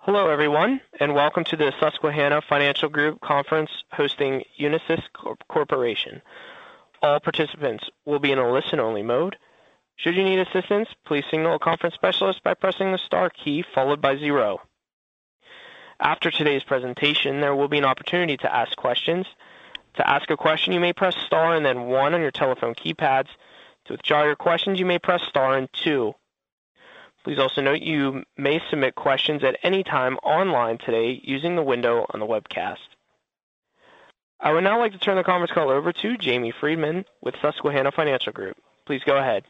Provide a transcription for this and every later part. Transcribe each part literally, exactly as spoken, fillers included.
Hello, everyone, and welcome to the Susquehanna Financial Group conference hosting Unisys Corporation. All participants will be in a listen-only mode. Should you need assistance, please signal a conference specialist by pressing the star key followed by zero. After today's presentation, there will be an opportunity to ask questions. To ask a question, you may press star and then one on your telephone keypads. To withdraw your questions, you may press star and two. Please also note you may submit questions at any time online today using the window on the webcast. I would now like to turn the conference call over to Jamie Friedman with Susquehanna Financial Group. Please go ahead.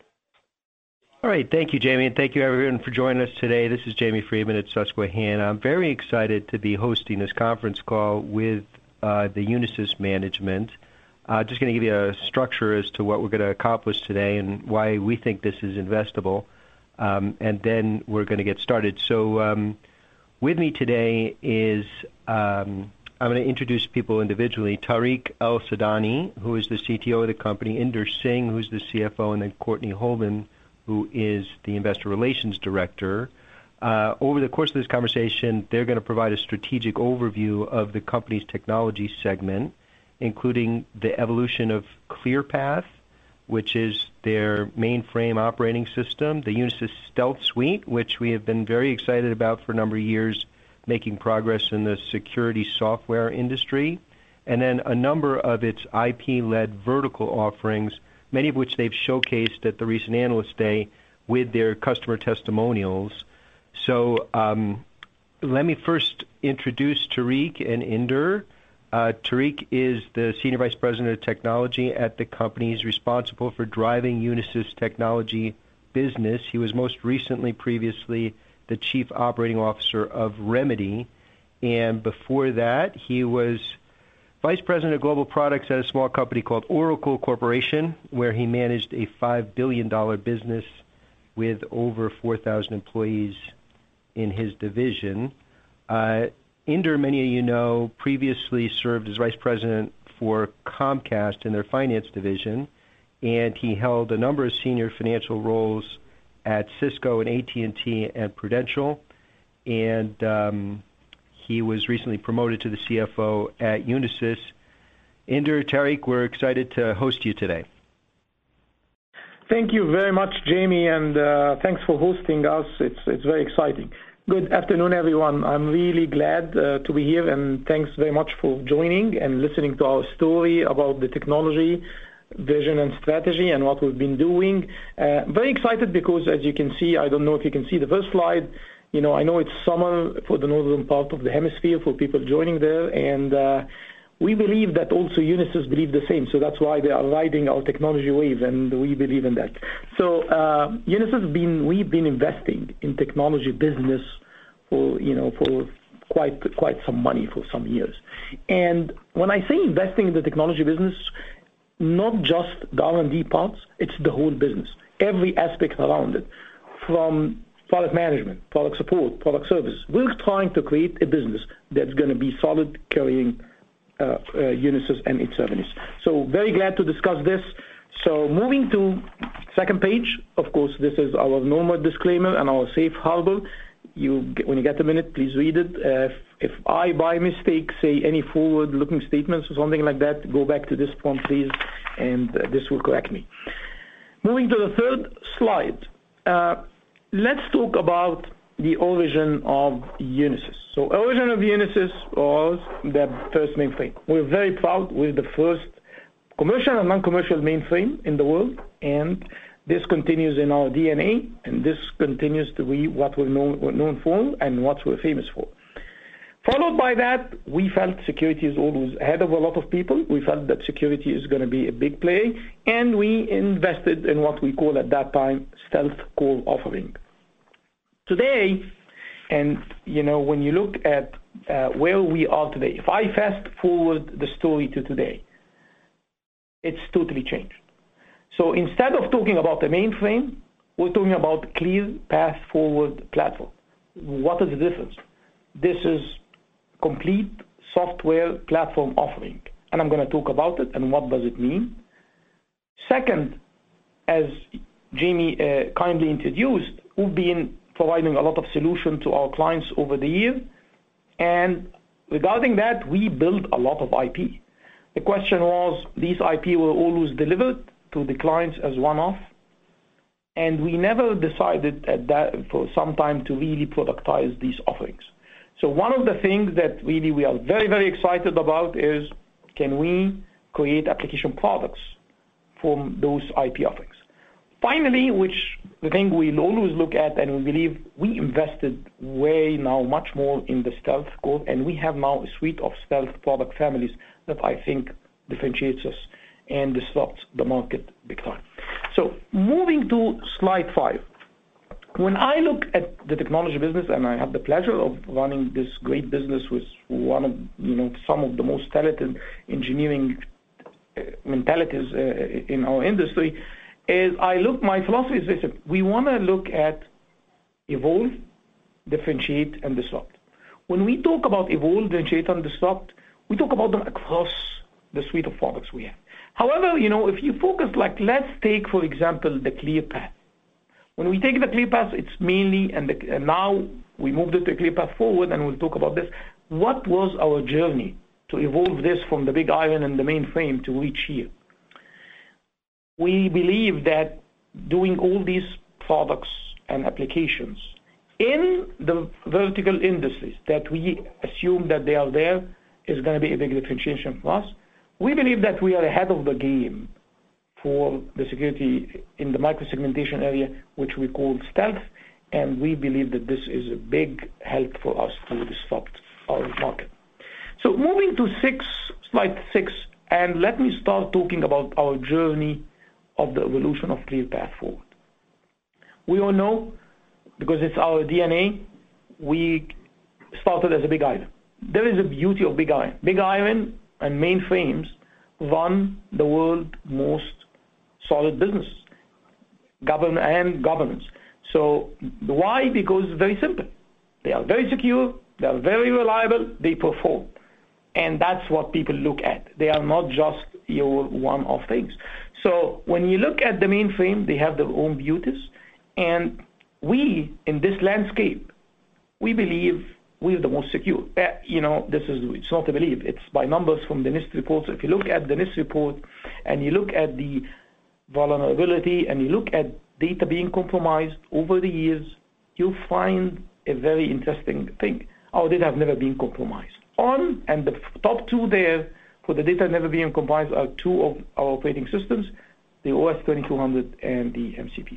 All right. Thank you, Jamie, and thank you, everyone, for joining us today. This is Jamie Friedman at Susquehanna. I'm very excited to be hosting this conference call with uh, the Unisys management. Uh, just going to give you a structure as to what we're going to accomplish today and why we think this is investable. Um, and then we're going to get started. So um, with me today is, um, I'm going to introduce people individually, Tariq El-Sadani, who is the C T O of the company, Inder Singh, who's the C F O, and then Courtney Holman, who is the Investor Relations Director. Uh, over the course of this conversation, they're going to provide a strategic overview of the company's technology segment, including the evolution of ClearPath, which is their mainframe operating system, the Unisys Stealth Suite, which we have been very excited about for a number of years, making progress in the security software industry, and then a number of its I P-led vertical offerings, many of which they've showcased at the recent Analyst Day with their customer testimonials. So um, let me first introduce Tariq and Inder. Uh, Tariq is the Senior Vice President of Technology at the company. He's responsible for driving Unisys technology business. He was most recently, previously, the Chief Operating Officer of Remedy. And before that, he was Vice President of Global Products at a small company called Oracle Corporation, where he managed a five billion dollars business with over four thousand employees in his division. Uh, Inder, many of you know, previously served as Vice President for Comcast in their finance division, and he held a number of senior financial roles at Cisco and A T and T and Prudential, and um, he was recently promoted to the C F O at Unisys. Inder, Tariq, we're excited to host you today. Thank you very much, Jamie, and uh, thanks for hosting us. It's it's very exciting. Good afternoon, everyone. I'm really glad uh, to be here, and thanks very much for joining and listening to our story about the technology, vision, and strategy and what we've been doing. Uh, very excited because, as you can see, I don't know if you can see the first slide. You know, I know it's summer for the northern part of the hemisphere for people joining there, and uh, we believe that also Unisys believe the same, so that's why they are riding our technology wave, and we believe in that. So uh, Unisys been we've been investing in technology business for you know for quite quite some money for some years. And when I say investing in the technology business, not just the R and D parts, it's the whole business, every aspect around it, from product management, product support, product service. We're trying to create a business that's going to be solid, carrying Uh, uh, Unisys and its revenues. So very glad to discuss this. So moving to second page, of course, this is our normal disclaimer and our safe harbor. You, when you get a minute, please read it. Uh, if, if I, by mistake, say any forward-looking statements or something like that, go back to this form, please, and uh, this will correct me. Moving to the third slide, uh, let's talk about the origin of Unisys. So origin of Unisys was the first mainframe. We're very proud we're the first commercial and non-commercial mainframe in the world, and this continues in our D N A, and this continues to be what we're known, we're known for and what we're famous for. Followed by that, we felt security is always ahead of a lot of people. We felt that security is going to be a big play, and we invested in what we call at that time stealth core offering. Today, and you know, when you look at uh, where we are today, if I fast forward the story to today, it's totally changed. So instead of talking about the mainframe, we're talking about clear path forward platform. What is the difference? This is complete software platform offering, and I'm going to talk about it and what does it mean. Second, as Jamie uh, kindly introduced, we've been providing a lot of solution to our clients over the year. And regarding that, we built a lot of I P. The question was, these I P were always delivered to the clients as one-off, and we never decided at that for some time to really productize these offerings. So one of the things that really we are very, very excited about is, can we create application products from those I P offerings? Finally, which the thing we'll always look at, and we believe we invested way now much more in the Stealth core, and we have now a suite of Stealth product families that I think differentiates us and disrupts the market big time. So moving to slide five. When I look at the technology business, and I have the pleasure of running this great business with one of, you know, some of the most talented engineering mentalities uh, in our industry, is I look, my philosophy is this: we want to look at evolve, differentiate, and disrupt. When we talk about evolve, differentiate, and disrupt, we talk about them across the suite of products we have. However, you know, if you focus, like, let's take, for example, the ClearPath. When we take the ClearPath, it's mainly, and, the, and now we moved it to ClearPath Forward, and we'll talk about this. What was our journey to evolve this from the big iron and the mainframe to reach here? We believe that doing all these products and applications in the vertical industries that we assume that they are there is going to be a big differentiation for us. We believe that we are ahead of the game for the security in the microsegmentation area, which we call Stealth, and we believe that this is a big help for us to disrupt our market. So moving to six, slide six, and let me start talking about our journey of the evolution of ClearPath Forward. We all know, because it's our D N A, we started as a big iron. There is a beauty of big iron. Big iron and mainframes run the world's most solid business, govern and governance. So why? Because it's very simple. They are very secure, they are very reliable, they perform. And that's what people look at. They are not just your one-off things. So when you look at the mainframe, they have their own beauties. And we, in this landscape, we believe we're the most secure. Uh, you know, this is, it's not a belief, it's by numbers from the NIST reports. If you look at the NIST report and you look at the vulnerability and you look at data being compromised over the years, you'll find a very interesting thing. Our data have never been compromised. On, and the top two there for the data never being compromised are two of our operating systems, the O S twenty-two hundred and the M C P.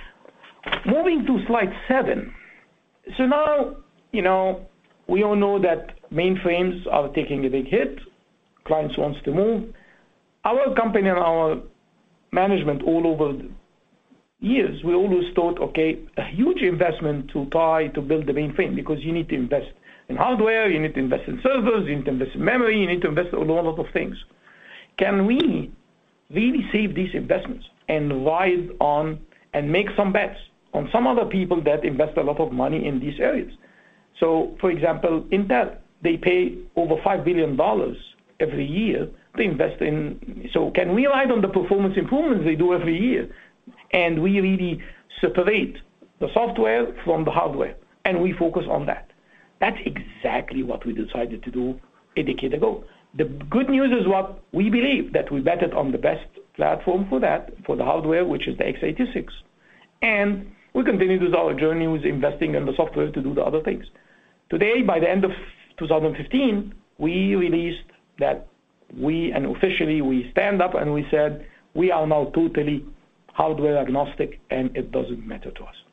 Moving to slide seven. So now, you know, we all know that mainframes are taking a big hit. Clients wants to move. Our company and our management all over the years, we always thought, okay, a huge investment to try to build the mainframe, because you need to invest in hardware, you need to invest in servers, you need to invest in memory, you need to invest in a lot of things. Can we really save these investments and ride on and make some bets on some other people that invest a lot of money in these areas? So, for example, Intel, they pay over five billion dollars every year to invest in. So can we ride on the performance improvements they do every year? And we really separate the software from the hardware, and we focus on that. That's exactly what we decided to do a decade ago. The good news is what we believe, that we betted on the best platform for that, for the hardware, which is the x eighty-six. And we continue with our journey with investing in the software to do the other things. Today, by the end of two thousand fifteen, we released that we, and officially we stand up and we said, we are now totally hardware agnostic and it doesn't matter to us.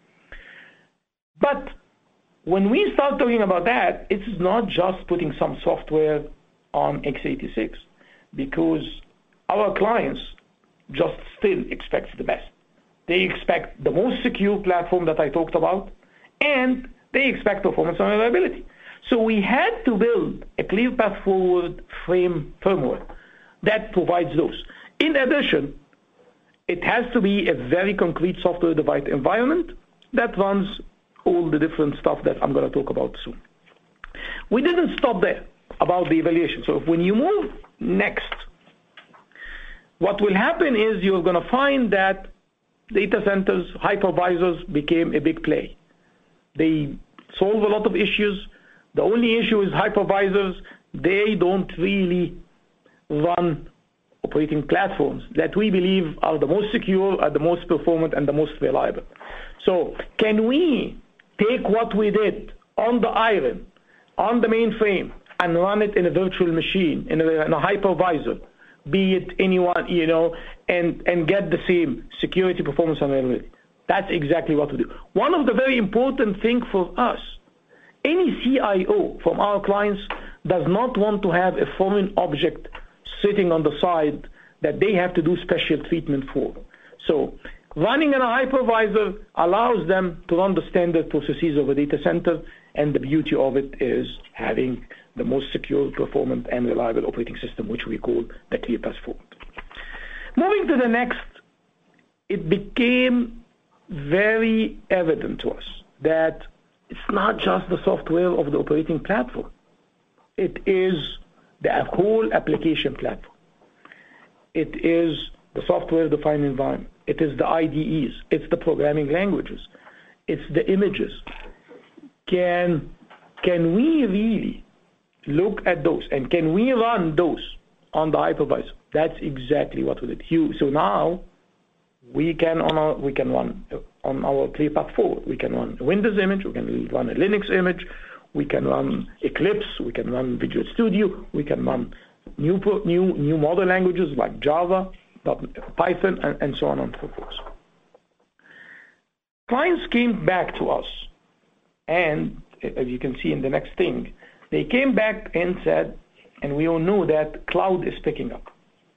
But when we start talking about that, it's not just putting some software on x eighty-six, because our clients just still expect the best. They expect the most secure platform that I talked about, and they expect performance and reliability. So we had to build a ClearPath Forward frame firmware that provides those. In addition, it has to be a very concrete software-defined environment that runs all the different stuff that I'm going to talk about soon. We didn't stop there about the evaluation. So if when you move next, what will happen is you're going to find that data centers, hypervisors became a big play. They solve a lot of issues. The only issue is hypervisors. They don't really run operating platforms that we believe are the most secure, are the most performant, and the most reliable. So can we take what we did on the iron, on the mainframe, and run it in a virtual machine, in a, in a hypervisor, be it anyone, you know, and, and get the same security, performance, and reliability? That's exactly what we do. One of the very important things for us, any C I O from our clients does not want to have a foreign object sitting on the side that they have to do special treatment for. So running in a hypervisor allows them to run the standard processes of a data center, and the beauty of it is having the most secure, performant, and reliable operating system, which we call the ClearPath Forward. Moving to the next, it became very evident to us that it's not just the software of the operating platform. It is the whole application platform. It is the software-defined environment. It is the I D Es. It's the programming languages. It's the images. Can, can we really look at those, and can we run those on the hypervisor? That's exactly what we did. So now we can on our, we can run on our ClearPath Forward. We can run a Windows image. We can run a Linux image. We can run Eclipse. We can run Visual Studio. We can run new new new model languages like Java, Python, and, and so on and so forth. Clients came back to us, and as you can see in the next thing, they came back and said, and we all know that cloud is picking up.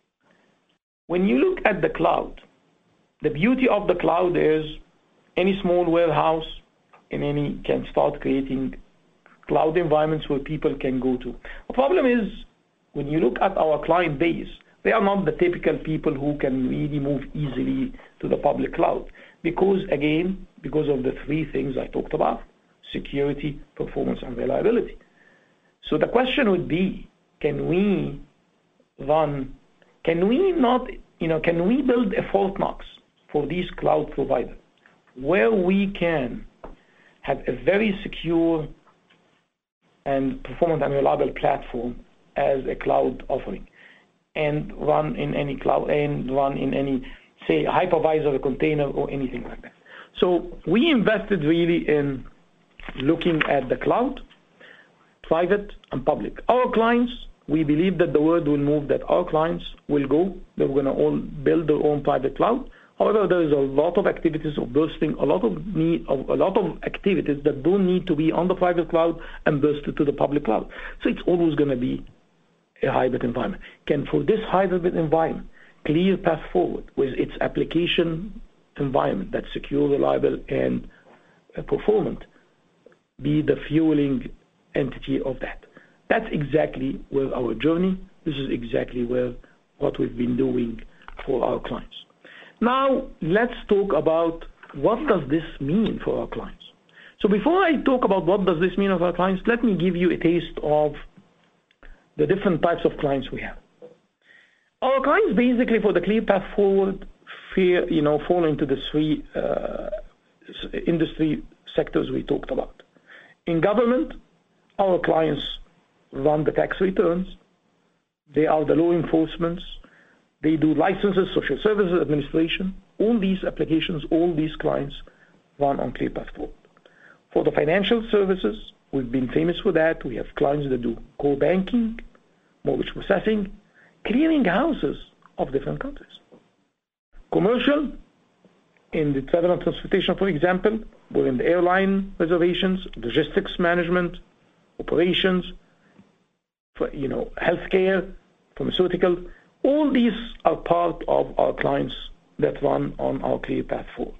When you look at the cloud, the beauty of the cloud is any small warehouse in any can start creating cloud environments where people can go to. The problem is, when you look at our client base, they are not the typical people who can really move easily to the public cloud. Because, again, because of the three things I talked about: security, performance, and reliability. So the question would be, can we run, can we not, you know, can we build a Fort Knox for these cloud providers where we can have a very secure and performant and reliable platform as a cloud offering, and run in any cloud, and run in any, say, hypervisor, container, or anything like that? So we invested really in looking at the cloud, private and public. Our clients, we believe that the world will move, that our clients will go, they're going to all build their own private cloud. However, there is a lot of activities of bursting, a lot of need, of, a lot of activities that don't need to be on the private cloud and bursted to the public cloud. So it's always going to be a hybrid environment. Can, for this hybrid environment, ClearPath Forward with its application environment that's secure, reliable, and uh, performant, be the fueling entity of that? That's exactly where our journey, this is exactly where what we've been doing for our clients. Now, let's talk about what does this mean for our clients. So before I talk about what does this mean for our clients, let me give you a taste of the different types of clients we have. Our clients basically for the ClearPath Forward, fear, you know, fall into the three uh, industry sectors we talked about. In government, our clients run the tax returns. They are the law enforcement. They do licenses, social services administration. All these applications, all these clients run on ClearPath Forward. For the financial services, we've been famous for that. We have clients that do core banking, mortgage processing, clearing houses of different countries. Commercial, in the travel and transportation, for example, we're in the airline reservations, logistics management, operations, for, you know, healthcare, pharmaceutical. All these are part of our clients that run on our ClearPath Forward.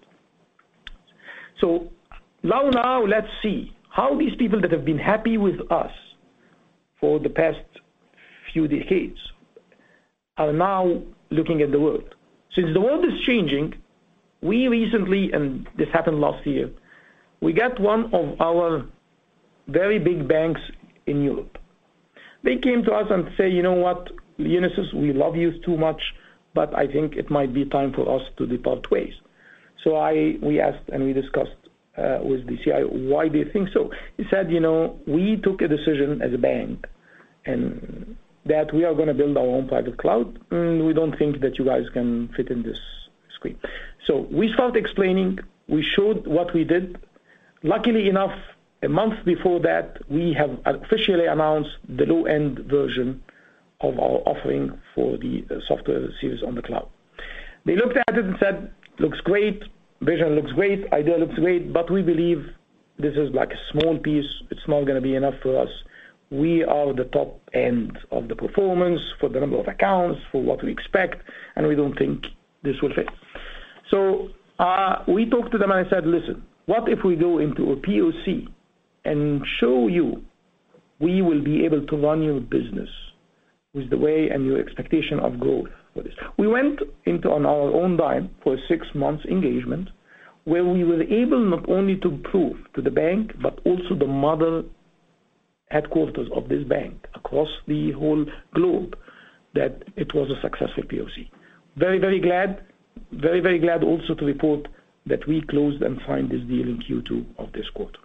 So now, now let's see how these people that have been happy with us for the past few decades are now looking at the world. Since the world is changing, we recently, and this happened last year, we got one of our very big banks in Europe. They came to us and say, you know what, Unisys, we love you too much, but I think it might be time for us to depart ways. So I, we asked and we discussed uh, with the C I O, why do you think so? He said, you know, we took a decision as a bank and that we are going to build our own private cloud, and we don't think that you guys can fit in this screen. So we started explaining, we showed what we did. Luckily enough, a month before that, we have officially announced the low-end version of our offering for the software series on the cloud. They looked at it and said, looks great, vision looks great, idea looks great, but we believe this is like a small piece. It's not going to be enough for us. We are the top end of the performance for the number of accounts, for what we expect, and we don't think this will fit. So uh, we talked to them and I said, listen, what if we go into a P O C and show you we will be able to run your business with the way and your expectation of growth for this. We went into on our own dime for a six months engagement where we were able not only to prove to the bank, but also the mother headquarters of this bank across the whole globe that it was a successful P O C. Very, very glad, very, very glad also to report that we closed and signed this deal in Q two of this quarter.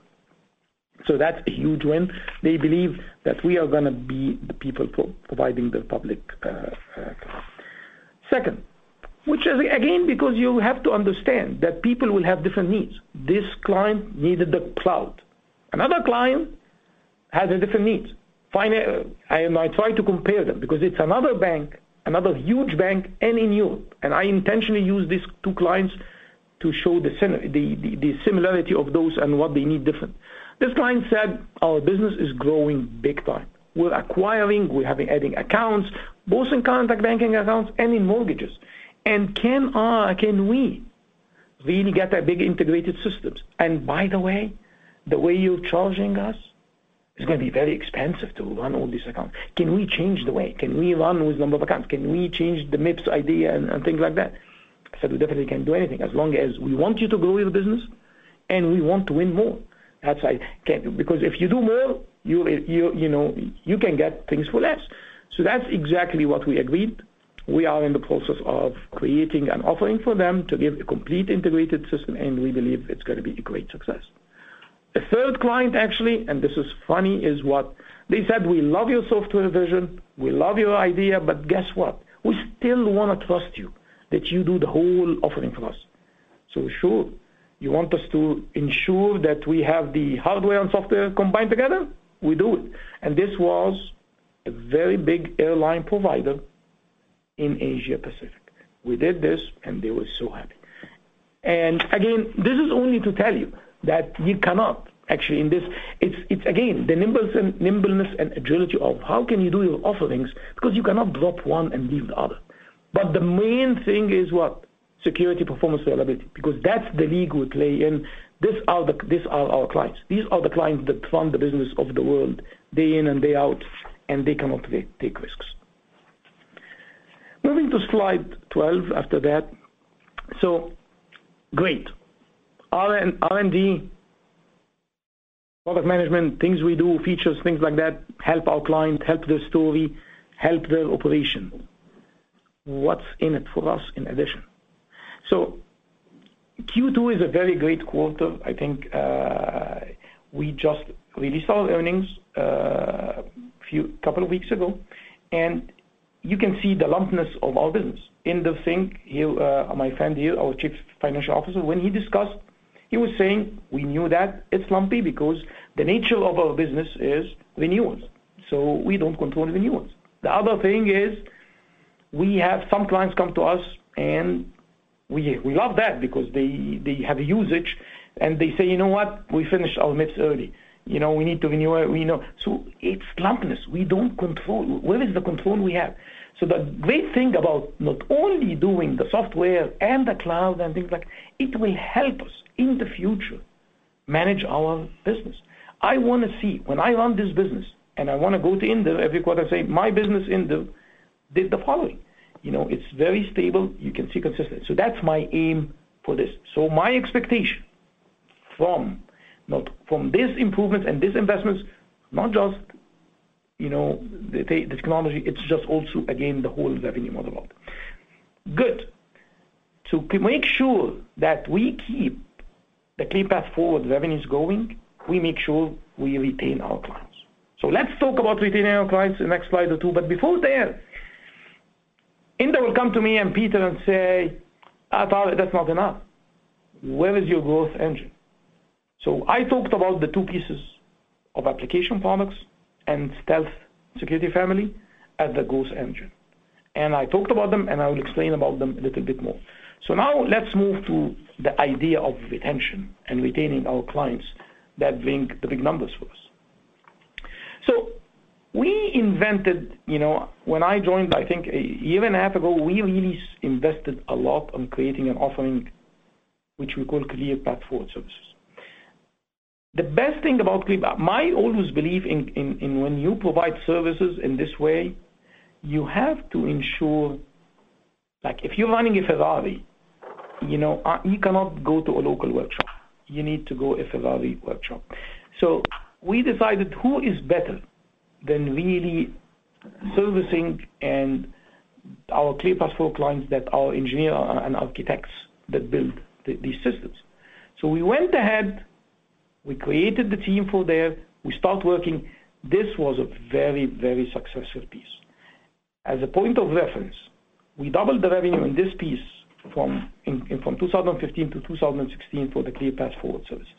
So that's a huge win. They believe that we are going to be the people pro- providing the public uh, uh, Second, which is again because you have to understand that people will have different needs. This client needed the cloud. Another client has a different needs. Fine, and I try to compare them because it's another bank, another huge bank, and in Europe. And I intentionally use these two clients to show the, the, the, the similarity of those and what they need different. This client said, our business is growing big time. We're acquiring, we're having adding accounts, both in contact banking accounts and in mortgages. And can uh, can we really get a big integrated systems? And by the way, the way you're charging us is going to be very expensive to run all these accounts. Can we change the way? Can we run with number of accounts? Can we change the M I P S idea and, and things like that? I said, we definitely can do anything as long as we want you to grow your business and we want to win more. That's I can because if you do more, you you you know you can get things for less. So that's exactly what we agreed. We are in the process of creating an offering for them to give a complete integrated system, and we believe it's going to be a great success. A third client actually, and this is funny, is what they said, we love your software vision, we love your idea, but guess what? We still want to trust you that you do the whole offering for us. So sure, you want us to ensure that we have the hardware and software combined together? We do it. And this was a very big airline provider in Asia Pacific. We did this, and they were so happy. And again, this is only to tell you that you cannot actually in this. It's it's again the nimbleness and nimbleness and agility of how can you do your offerings, because you cannot drop one and leave the other. But the main thing is what? Security, performance, reliability, because that's the league we play in. These are the these are our clients. These are the clients that run the business of the world day in and day out, and they cannot take, take risks. Moving to slide twelve after that. So, great. R and D, product management, things we do, features, things like that, help our client, help their story, help their operation. What's in it for us in addition? So, Q two is a very great quarter. I think uh, we just released our earnings a uh, few couple of weeks ago, and you can see the lumpiness of our business. In the thing here, uh, my friend here, our chief financial officer, when he discussed, he was saying we knew that it's lumpy because the nature of our business is renewals. So we don't control renewals. The other thing is we have some clients come to us and we we love that because they, they have a usage and they say, you know what, we finished our M I P S early. You know, we need to renew it. We know. So it's lumpiness. We don't control. Where is the control we have? So the great thing about not only doing the software and the cloud and things like that, it will help us in the future manage our business. I want to see, when I run this business, and I want to go to Inder every quarter and say, my business Inder did the following. You know, it's very stable. You can see consistency. So that's my aim for this. So my expectation from not from these improvements and these investments, not just, you know, the, the technology, it's just also, again, the whole revenue model. Good. To make sure that we keep the ClearPath Forward revenue is going, we make sure we retain our clients. So let's talk about retaining our clients in the next slide or two. But before there, Inda will come to me and Peter and say, ah, Tarek, that's not enough. Where is your growth engine? So I talked about the two pieces of application products and Stealth Security Family as the growth engine. And I talked about them, and I will explain about them a little bit more. So now let's move to the idea of retention and retaining our clients that bring the big numbers for us. So we invented, you know, when I joined, I think a year and a half ago, we really invested a lot on creating an offering which we call ClearPath Forward Services. The best thing about ClearPath, my always believe in, in, in when you provide services in this way, you have to ensure, like if you're running a Ferrari, you know, you cannot go to a local workshop. You need to go a Ferrari workshop. So we decided who is better than really servicing and our ClearPath Forward clients that are engineers and architects that build the, these systems. So we went ahead, we created the team for there, we start working. This was a very, very successful piece. As a point of reference, we doubled the revenue in this piece from in, in, from two thousand fifteen to two thousand sixteen for the ClearPath Forward services.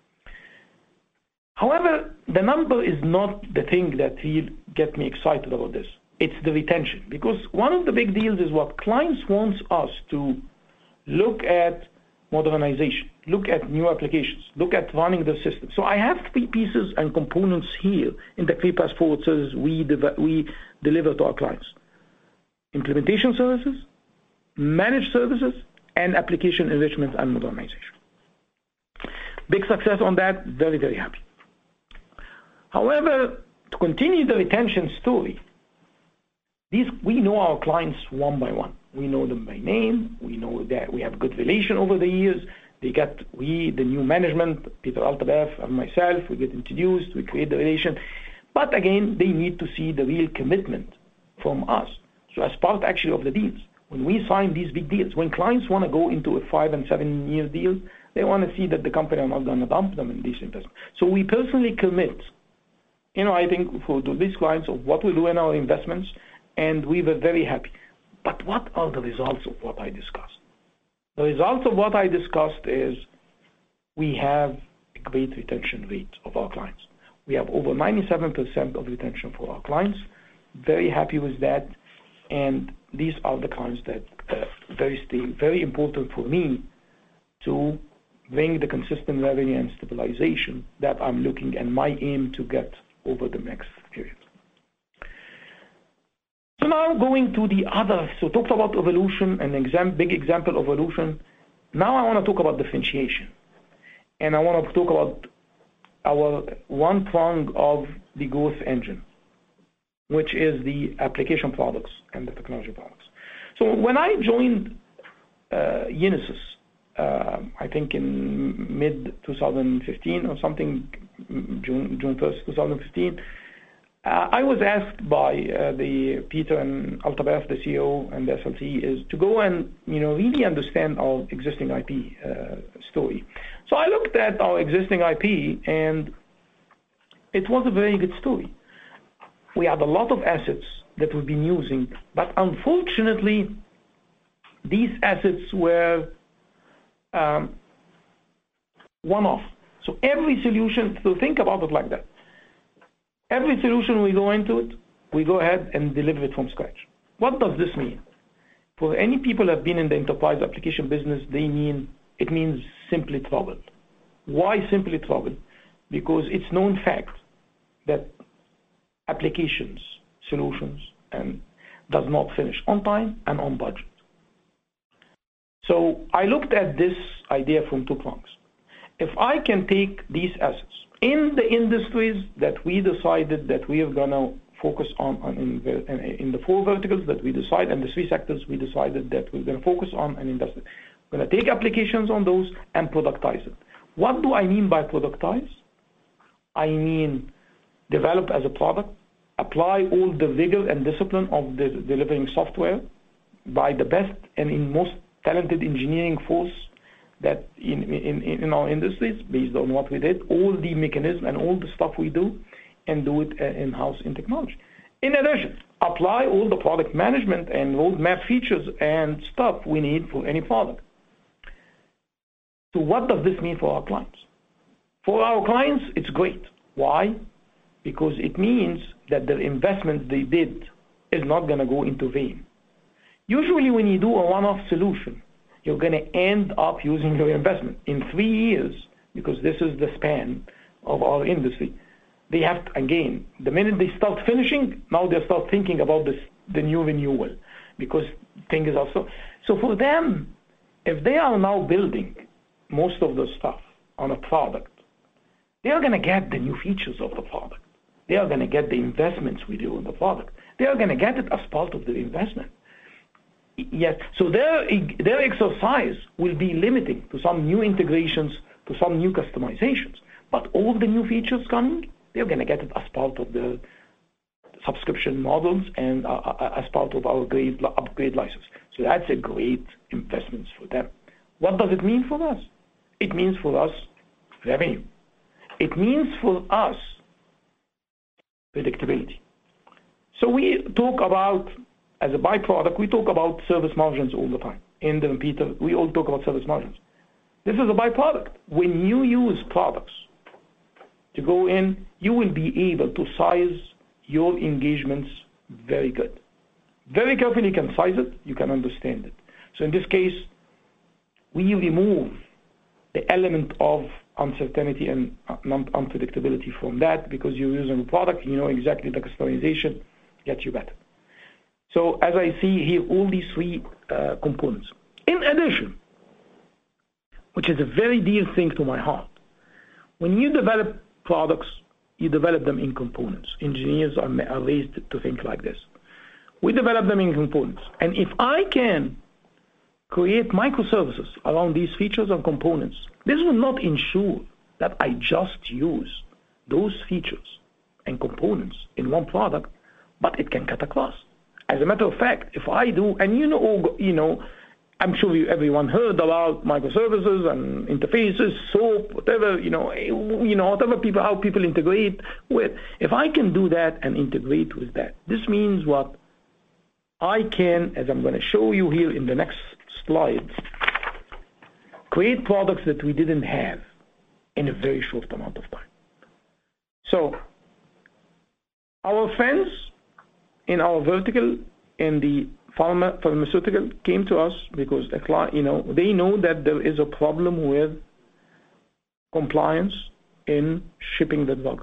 However, the number is not the thing that will get me excited about this. It's the retention, because one of the big deals is what clients want us to look at modernization, look at new applications, look at running the system. So I have three pieces and components here in the ClearPath Forward services we, de- we deliver to our clients. Implementation services, managed services, and application enrichment and modernization. Big success on that, very, very happy. However, to continue the retention story, these we know our clients one by one. We know them by name. We know that we have good relation over the years. They get, we, the new management, Peter Altabef and myself, we get introduced, we create the relation. But again, they need to see the real commitment from us. So as part actually of the deals, when we sign these big deals, when clients want to go into a five and seven year deal, they want to see that the company are not going to dump them in these investments. So we personally commit, you know, I think for these clients of what we do in our investments, and we were very happy. But what are the results of what I discussed? The results of what I discussed is we have a great retention rate of our clients. We have over ninety-seven percent of retention for our clients. Very happy with that. And these are the clients that uh, very stay, very important for me to bring the consistent revenue and stabilization that I'm looking and my aim to get over the next period. So now going to the other, so talked about evolution, an exam, big example of evolution. Now I want to talk about differentiation. And I want to talk about our one prong of the growth engine, which is the application products and the technology products. So when I joined uh, Unisys, uh, I think in mid twenty fifteen or something, June June first, twenty fifteen, uh, I was asked by uh, the Peter and Altabef, the C E O and the S L T, is to go and you know really understand our existing I P uh, story. So I looked at our existing I P, and it was a very good story. We had a lot of assets that we've been using, but unfortunately, these assets were um, one-off. So every solution, so think about it like that. Every solution we go into it, we go ahead and deliver it from scratch. What does this mean? For any people that have been in the enterprise application business, they mean it means simply trouble. Why simply trouble? Because it's known fact that applications, solutions, and does not finish on time and on budget. So I looked at this idea from two prongs. If I can take these assets in the industries that we decided that we are going to focus on, on in, the, in the four verticals that we decide, and the three sectors we decided that we're going to focus on and invest in. We're going to take applications on those and productize it. What do I mean by productize? I mean develop as a product, apply all the rigor and discipline of the delivering software by the best and in most talented engineering force that in, in, in our industries, based on what we did, all the mechanism and all the stuff we do, and do it in-house in technology. In addition, apply all the product management and roadmap features and stuff we need for any product. So what does this mean for our clients? For our clients, it's great. Why? Because it means that the investment they did is not going to go into vain. Usually when you do a one-off solution, you're going to end up using your investment. In three years, because this is the span of our industry, they have to, again, the minute they start finishing, now they start thinking about this, the new renewal, because things are so. So for them, if they are now building most of the stuff on a product, they are going to get the new features of the product. They are going to get the investments we do in the product. They are going to get it as part of the investment. Yes, so their their exercise will be limiting to some new integrations, to some new customizations. But all the new features coming, they're going to get it as part of the subscription models and uh, as part of our grade, upgrade license. So that's a great investment for them. What does it mean for us? It means for us revenue. It means for us predictability. So we talk about, as a byproduct, we talk about service margins all the time. In the Peter, we all talk about service margins. This is a byproduct. When you use products to go in, you will be able to size your engagements very good. Very carefully you can size it, you can understand it. So in this case, we remove the element of uncertainty and unpredictability from that, because you're using a product, you know exactly the customization gets you better. So as I see here, all these three uh, components. In addition, which is a very dear thing to my heart, when you develop products, you develop them in components. Engineers are, are raised to think like this. We develop them in components. And if I can create microservices around these features and components, this will not ensure that I just use those features and components in one product, but it can cut across. As a matter of fact, if I do, and you know, you know, I'm sure you, everyone heard about microservices and interfaces, SOAP, whatever, you know, you know, whatever people, how people integrate with. If I can do that and integrate with that, this means what? I can, as I'm going to show you here in the next slide, create products that we didn't have in a very short amount of time. So our friends in our vertical in the pharma, pharmaceutical came to us because a client, you know, they know that there is a problem with compliance in shipping the drugs.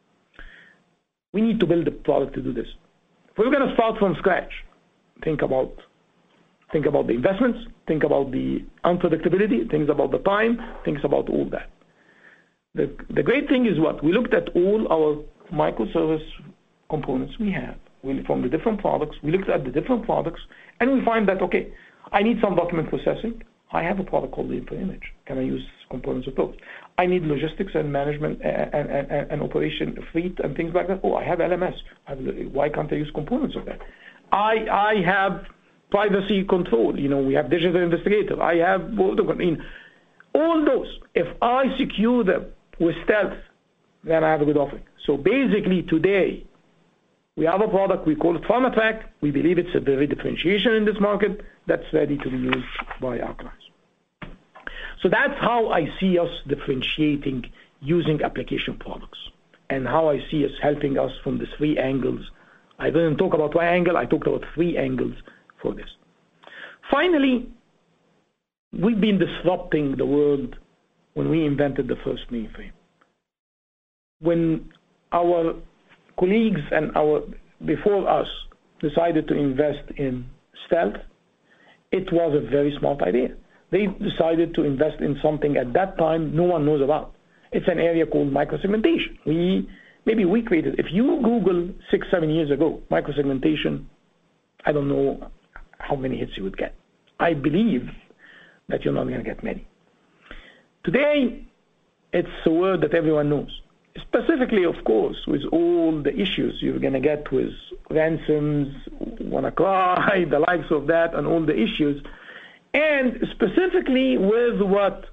We need to build a product to do this. If we're going to start from scratch, think about think about the investments, think about the unpredictability, think about the time, think about all that. The, the great thing is what? We looked at all our microservice components we have we, from the different products. We looked at the different products, and we find that, okay, I need some document processing. I have a product called the InfoImage. Can I use components of those? I need logistics and management and, and, and, and operation fleet and things like that. Oh, I have L M S. I have, why can't I use components of that? I I have privacy control. You know, we have digital investigator. I have in all those. If I secure them with stealth, then I have a good offering. So basically today, we have a product, we call it PharmaTrack. We believe it's a very differentiation in this market that's ready to be used by our clients. So that's how I see us differentiating using application products, and how I see us helping us from the three angles. I didn't talk about one angle, I talked about three angles for this. Finally, we've been disrupting the world when we invented the first mainframe. When our colleagues and our before us decided to invest in stealth, it was a very smart idea. They decided to invest in something at that time no one knows about. It's an area called microsegmentation. We Maybe we created, if you Google six, seven years ago, microsegmentation, I don't know how many hits you would get. I believe that you're not going to get many. Today, it's a word that everyone knows. Specifically, of course, with all the issues you're going to get with ransoms, WannaCry, the likes of that, and all the issues, And specifically with what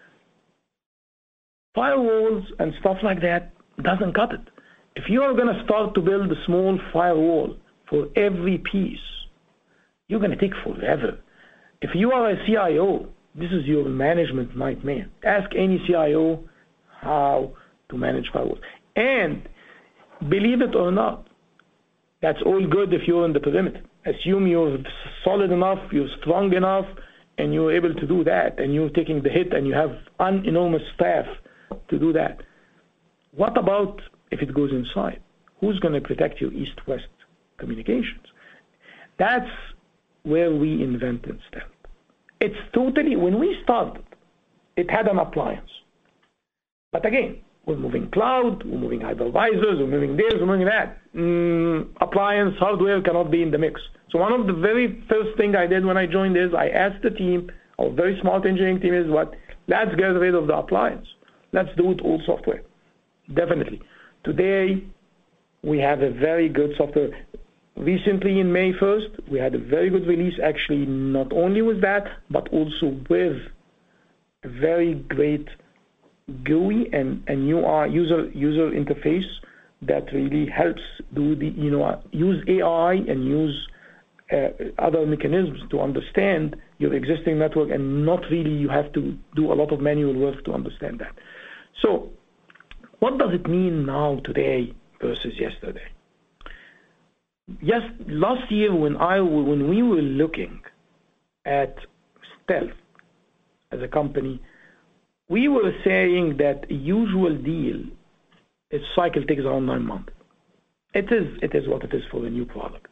firewalls and stuff like that doesn't cut it. If you are going to start to build a small firewall for every piece, you're going to take forever. If you are a C I O, this is your management nightmare. Ask any C I O how to manage firewalls. And believe it or not, that's all good if you're in the perimeter. Assume you're solid enough, you're strong enough, and you're able to do that, and you're taking the hit, and you have an enormous staff to do that. What about if it goes inside? Who's going to protect your east-west communications? That's where we invented Stealth. It's totally, when we started, it had an appliance. But again, we're moving cloud, we're moving hypervisors, we're moving this, we're moving that. Mm, appliance, hardware cannot be in the mix. So one of the very first thing I did when I joined is I asked the team, our very smart engineering team is what, let's get rid of the appliance. Let's do it all software. Definitely. Today, we have a very good software. Recently, in May first, we had a very good release, actually, not only with that, but also with a very great G U I and, and U I, user user interface that really helps do the, you know, use A I and use uh, other mechanisms to understand your existing network, and not really you have to do a lot of manual work to understand that. So what does it mean now today versus yesterday? Yes, last year when I when we were looking at Stealth as a company, we were saying that a usual deal, its cycle takes around nine months. It is it is what it is for a new product.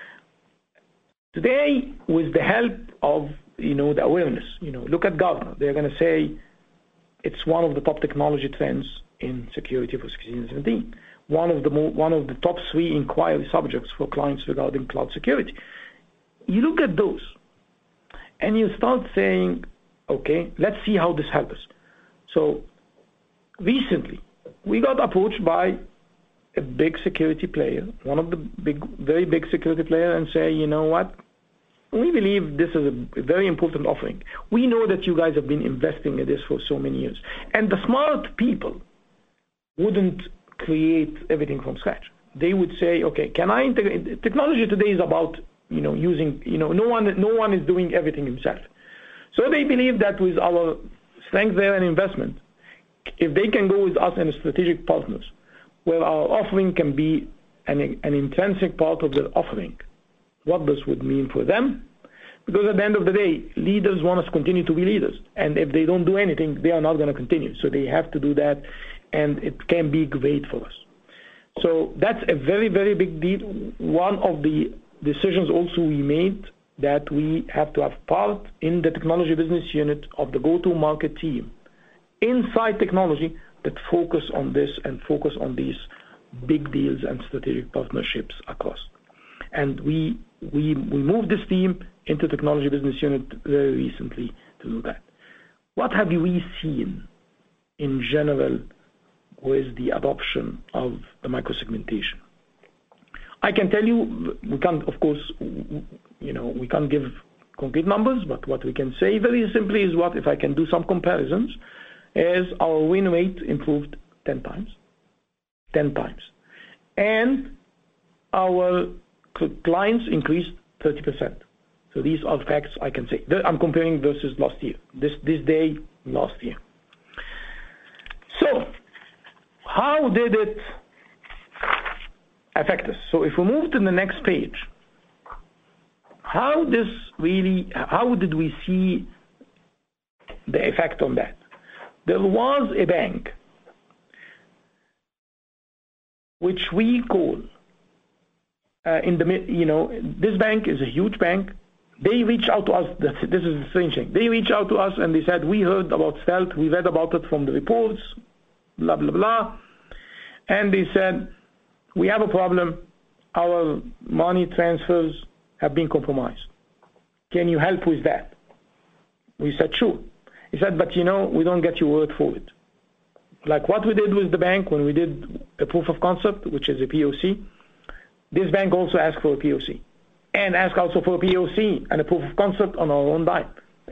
Today, with the help of you know the awareness, you know, look at Gartner. They're going to say it's one of the top technology trends in security for sixteen seventeen. One of the more, one of the top three inquiry subjects for clients regarding cloud security. You look at those, and you start saying, okay, let's see how this helps us. So recently, we got approached by a big security player, one of the big, very big security player, and say, you know what? We believe this is a very important offering. We know that you guys have been investing in this for so many years. And the smart people wouldn't create everything from scratch. They would say, okay, can I integrate? Technology today is about, you know, using, you know, no one, no one is doing everything himself. So they believe that with our strength there and investment, if they can go with us and strategic partners, where our offering can be an, an intrinsic part of their offering, what this would mean for them. Because at the end of the day, leaders want us to continue to be leaders. And if they don't do anything, they are not going to continue. So they have to do that, and it can be great for us. So that's a very, very big deal. One of the decisions also we made that we have to have part in the technology business unit of the go-to-market team inside technology that focus on this and focus on these big deals and strategic partnerships across. And we we we moved this team into technology business unit very recently to do that. What have we seen in general with the adoption of the microsegmentation? I can tell you, we can't, of course, you know, we can't give concrete numbers, but what we can say very simply is what, if I can do some comparisons, is our win rate improved ten times. ten times. And our clients increased thirty percent. So these are facts I can say. I'm comparing versus last year, this, this day last year. So how did it affect us? So if we move to the next page, how this really, how did we see the effect on that? There was a bank which we call uh, in the, you know, this bank is a huge bank. They reach out to us. This is the strange thing. They reach out to us and they said, we heard about Stealth. We read about it from the reports, blah, blah, blah. And they said, we have a problem. Our money transfers have been compromised. Can you help with that? We said, sure. He said, but you know, we don't get your word for it. Like what we did with the bank when we did a proof of concept, which is a P O C, this bank also asked for a P O C and asked also for a P O C and a proof of concept on our own dime.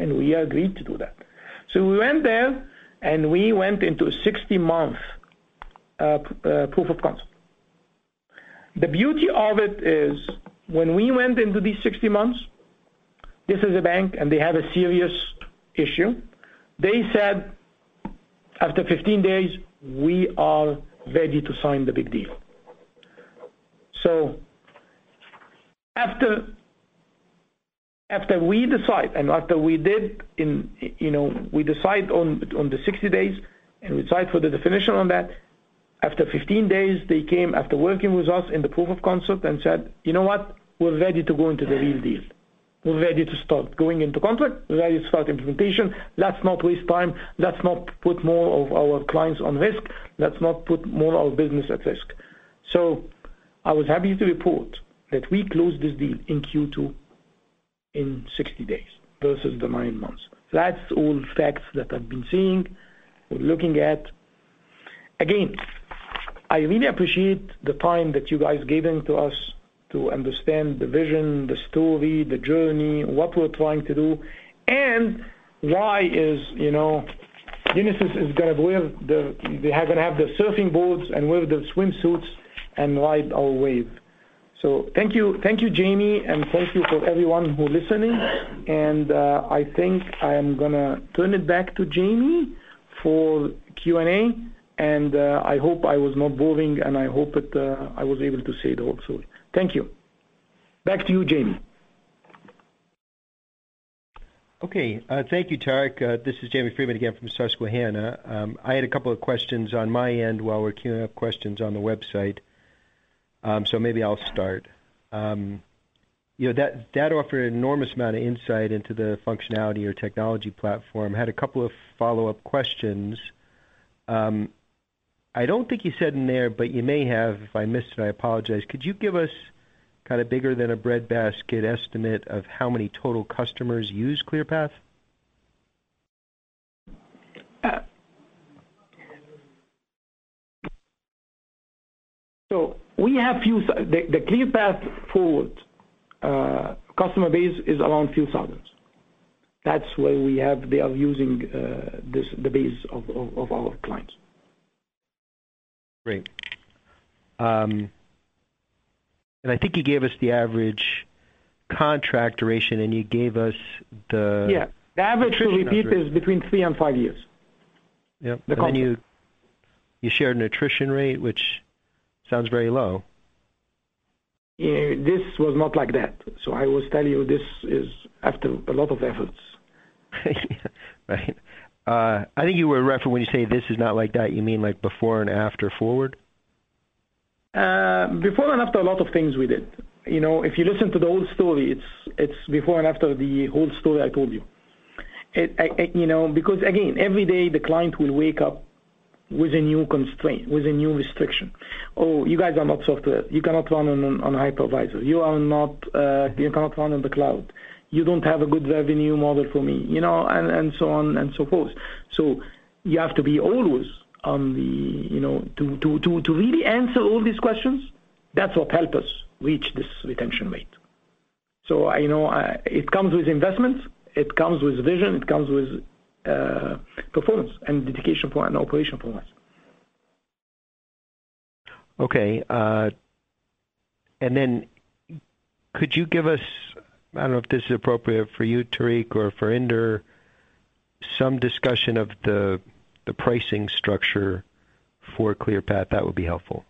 and we agreed to do that. So we went there, and we went into a sixty-month uh, uh, proof of concept. The beauty of it is when we went into these sixty months, this is a bank, and they have a serious issue. They said, after fifteen days, we are ready to sign the big deal. So after after we decide, and after we did, in you know, we decide on on the sixty days, and we decide for the definition on that. After fifteen days, they came after working with us in the proof of concept and said, you know what, we're ready to go into the real deal. We're ready to start going into contract. We're ready to start implementation. Let's not waste time. Let's not put more of our clients on risk. Let's not put more of our business at risk. So I was happy to report that we closed this deal in Q two in sixty days versus the nine months. That's all facts that I've been seeing, we're looking at. Again, I really appreciate the time that you guys gave to us to understand the vision, the story, the journey, what we're trying to do, and why is, you know, Unisys is going to wear the, they're going to have the surfing boards and wear the swimsuits and ride our wave. So thank you, thank you, Jamie, and thank you for everyone who listening. And uh, I think I am going to turn it back to Jamie for Q and A, and uh, I hope I was not boring, and I hope it, uh, I was able to say the whole story. Thank you. Back to you, Jamie. Okay, uh, thank you, Tarek. Uh, this is Jamie Freeman again from Susquehanna. Um, I had a couple of questions on my end while we're queuing up questions on the website. Um, so maybe I'll start. Um, you know, that, that offered an enormous amount of insight into the functionality or technology platform. I had a couple of follow-up questions. Um, I don't think you said in there, but you may have. If I missed it, I apologize. Could you give us kind of bigger than a breadbasket estimate of how many total customers use ClearPath? Uh, so we have few, the, the ClearPath Forward uh, customer base is around few thousands. That's where we have, they are using uh, this, the base of, of, of our clients. Great. Um, and I think you gave us the average contract duration, and you gave us the... Yeah, the average to repeat is between three and five years. Yep. The and then you, you shared an attrition rate, which sounds very low. Yeah, this was not like that. So I will tell you this is after a lot of efforts. Right. Uh, I think you were referring when you say this is not like that, you mean like before and after Forward? Uh, before and after a lot of things we did. You know, if you listen to the whole story, it's it's before and after the whole story I told you. It, I, I, you know, because again, every day the client will wake up with a new constraint, with a new restriction. Oh, you guys are not software. You cannot run on, on a hypervisor. You are not. Uh, you cannot run on the cloud. You don't have a good revenue model for me. You know, and, and so on and so forth. So you have to be always on the, you know, to to to to really answer all these questions. That's what helps us reach this retention rate. So I you know I, it comes with investments. It comes with vision. It comes with uh, performance and dedication for an operation for us. Okay. Uh, and then could you give us, I don't know if this is appropriate for you, Tariq, or for Inder, some discussion of the the pricing structure for ClearPath? That would be helpful.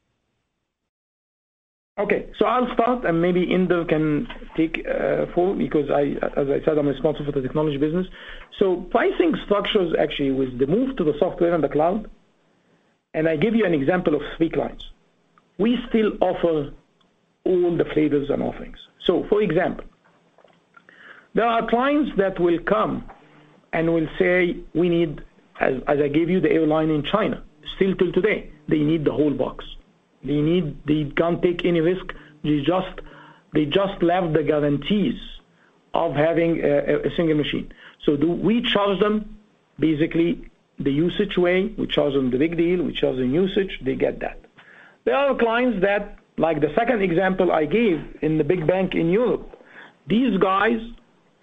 Okay, so I'll start, and maybe Inder can take uh, forward, because I, as I said, I'm responsible for the technology business. So pricing structures actually with the move to the software and the cloud, and I give you an example of three clients. We still offer all the flavors and offerings. So, for example, there are clients that will come and will say, we need, as, as I gave you the airline in China, still till today, they need the whole box. They need, they can't take any risk. They just, they just left the guarantees of having a, a single machine. So do we charge them basically the usage way? We charge them the big deal. We charge them usage. They get that. There are clients that, like the second example I gave in the big bank in Europe, these guys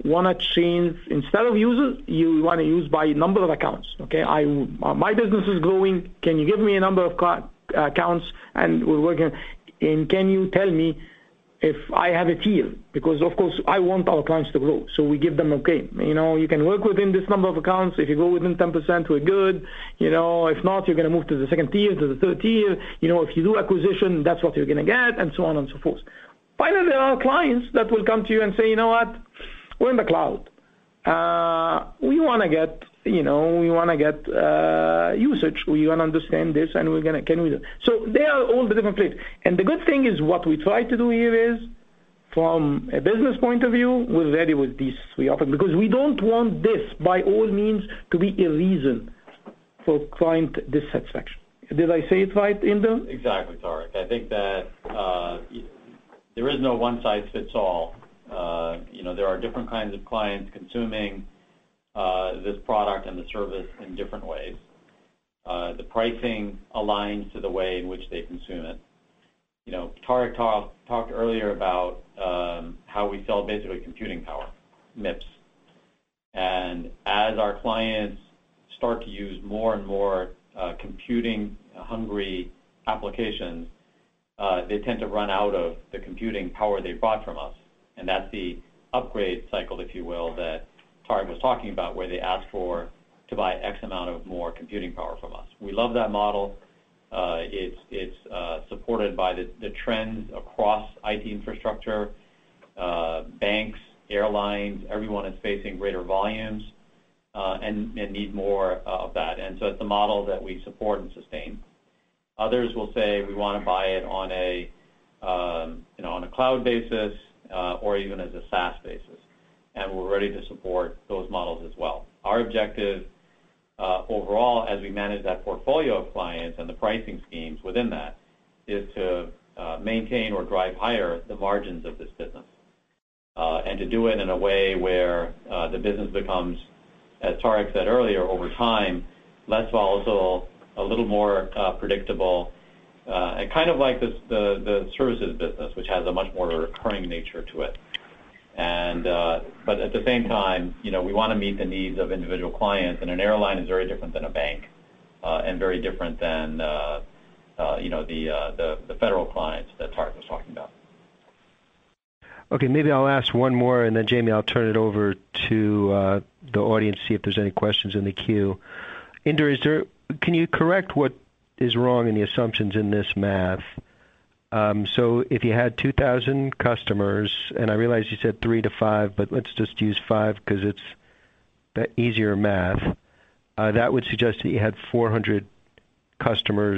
want to change, instead of users, you want to use by number of accounts. Okay, I my business is growing. Can you give me a number of accounts? And we're working. And can you tell me if I have a tier? Because of course I want our clients to grow, so we give them, okay, you know, you can work within this number of accounts. If you go within ten percent, we're good. You know, if not, you're going to move to the second tier, to the third tier. You know, if you do acquisition, that's what you're going to get, and so on and so forth. Finally, there are clients that will come to you and say, you know what, we're in the cloud. Uh, we want to get, you know, we want to get uh, usage. We want to understand this, and we're going to, can we do? So they are all the different places. And the good thing is what we try to do here is, from a business point of view, we're ready with these three offers, because we don't want this, by all means, to be a reason for client dissatisfaction. Did I say it right, Inder? Exactly, Tarek. I think that uh, there is no one-size-fits-all. Uh, you know, there are different kinds of clients consuming uh, this product and the service in different ways. Uh, the pricing aligns to the way in which they consume it. You know, Tarek talk, talked earlier about um, how we sell basically computing power, M I P S. And as our clients start to use more and more uh, computing-hungry applications, uh, they tend to run out of the computing power they bought from us. And that's the upgrade cycle, if you will, that Tarek was talking about, where they ask for to buy X amount of more computing power from us. We love that model. Uh, it's it's uh, supported by the, the trends across I T infrastructure. Uh, banks, airlines, everyone is facing greater volumes uh, and, and need more uh, of that. And so it's a model that we support and sustain. Others will say we want to buy it on a um, you know on a cloud basis uh, or even as a SaaS basis, and we're ready to support those models as well. Our objective Uh, overall, as we manage that portfolio of clients and the pricing schemes within that, is to uh, maintain or drive higher the margins of this business, uh, and to do it in a way where uh, the business becomes, as Tarek said earlier, over time, less volatile, a little more uh, predictable, uh, and kind of like this, the, the services business, which has a much more recurring nature to it. And uh, but at the same time, you know, we want to meet the needs of individual clients, and an airline is very different than a bank, uh, and very different than uh, uh, you know the, uh, the the federal clients that Tarek was talking about. Okay, maybe I'll ask one more, and then Jamie, I'll turn it over to uh, the audience, see if there's any questions in the queue. Inder, is there? Can you correct what is wrong in the assumptions in this math? Um, so if you had two thousand customers, and I realize you said three to five, but let's just use five because it's that easier math, uh, that would suggest that you had four hundred customers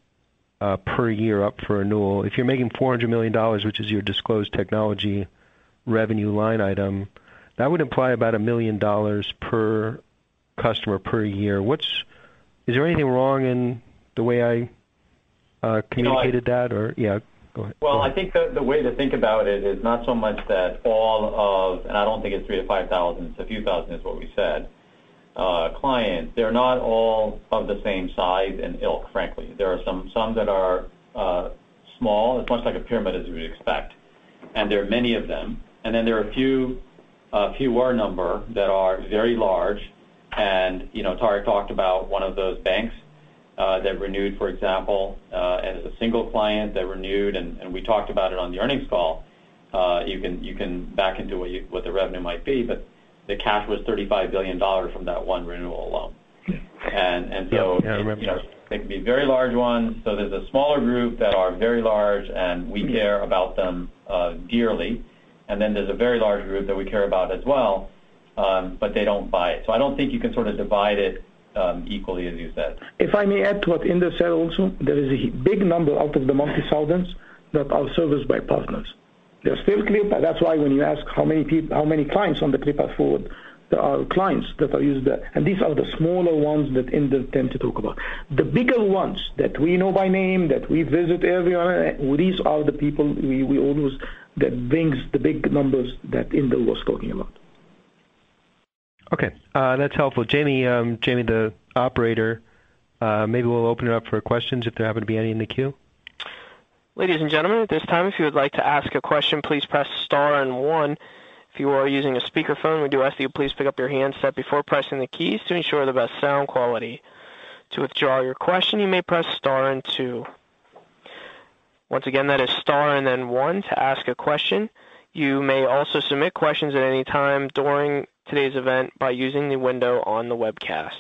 uh, per year up for renewal. If you're making four hundred million dollars, which is your disclosed technology revenue line item, that would imply about a million dollars per customer per year. What's, is there anything wrong in the way I Uh, communicated you know, I, that, or yeah, go ahead. Well, go ahead. I think the, the way to think about it is not so much that all of, and I don't think it's three to five thousand, it's a few thousand is what we said, uh, clients, they're not all of the same size and ilk, frankly. There are some, some that are uh, small, as much like a pyramid as you would expect, and there are many of them. And then there are a few, uh, fewer number that are very large, and, you know, Tarek talked about one of those banks Uh, that renewed, for example, uh, as a single client that renewed, and, and we talked about it on the earnings call. Uh, you can you can back into what you, what the revenue might be, but the cash was thirty-five billion dollars from that one renewal alone. And and so yeah, yeah, it, you know they can be very large ones. So there's a smaller group that are very large, and we care about them uh, dearly. And then there's a very large group that we care about as well, um, but they don't buy it. So I don't think you can sort of divide it Um, equally, as you said. If I may add to what Inder said also, there is a big number out of the multi-thousands that are serviced by partners. They're still ClearPath. That's why when you ask how many people, how many clients on the ClearPath Forward, there are clients that are used there. And these are the smaller ones that Inder tend to talk about. The bigger ones that we know by name, that we visit everyone, these are the people we, we always, that brings the big numbers that Inder was talking about. Okay, uh, that's helpful. Jamie, um, Jamie, the operator, uh, maybe we'll open it up for questions if there happen to be any in the queue. Ladies and gentlemen, at this time, if you would like to ask a question, please press star and one. If you are using a speakerphone, we do ask that you please pick up your handset before pressing the keys to ensure the best sound quality. To withdraw your question, you may press star and two. Once again, that is star and then one to ask a question. You may also submit questions at any time during today's event by using the window on the webcast.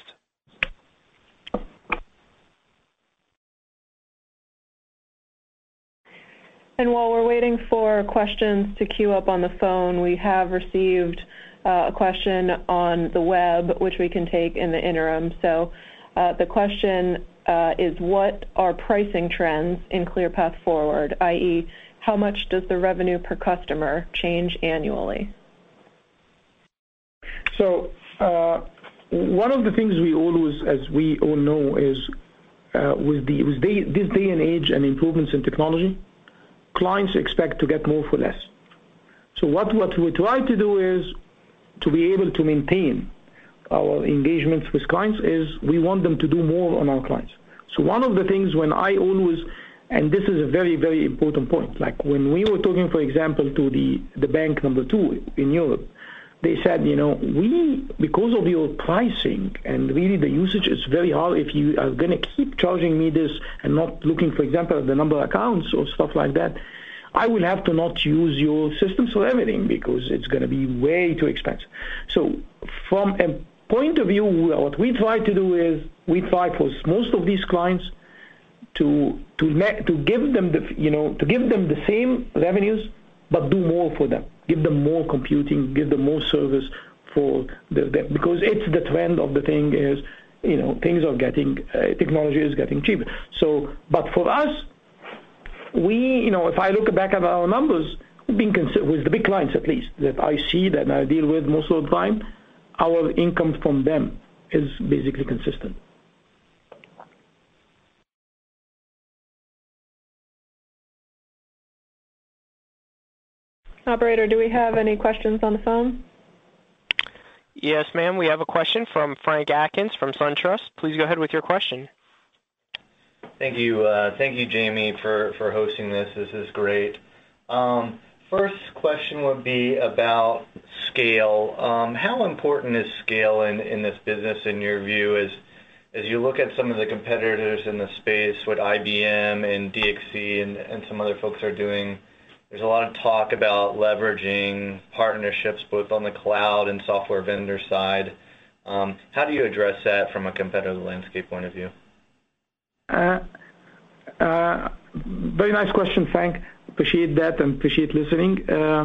And while we're waiting for questions to queue up on the phone, we have received uh, a question on the web, which we can take in the interim. So uh, the question uh, is, what are pricing trends in ClearPath Forward, that is, how much does the revenue per customer change annually? So uh, one of the things we always, as we all know, is uh, with, the, with day, this day and age and improvements in technology, clients expect to get more for less. So what, what we try to do is to be able to maintain our engagements with clients is we want them to do more on our clients. So one of the things when I always, and this is a very, very important point, like when we were talking, for example, to the, the bank number two in Europe, they said, you know, we, because of your pricing and really the usage is very hard if you are going to keep charging me this and not looking, for example, at the number of accounts or stuff like that, I will have to not use your systems for everything because it's going to be way too expensive. So from a point of view, what we try to do is we try for most of these clients to to to give them the you know to give them the same revenues but do more for them. Give them more computing, give them more service for the, the because it's the trend of the thing is, you know, things are getting, uh, technology is getting cheaper. So, but for us, we, you know, if I look back at our numbers, being considered with the big clients at least that I see that I deal with most of the time, our income from them is basically consistent. Operator, do we have any questions on the phone? Yes, ma'am. We have a question from Frank Atkins from SunTrust. Please go ahead with your question. Thank you. Uh, thank you, Jamie, for, for hosting this. This is great. Um, first question would be about scale. Um, how important is scale in, in this business in your view as, as you look at some of the competitors in the space, what I B M and D X C and, and some other folks are doing? There's a lot of talk about leveraging partnerships both on the cloud and software vendor side. Um, how do you address that from a competitive landscape point of view? Uh, uh, very nice question, Frank. Appreciate that and appreciate listening. Uh,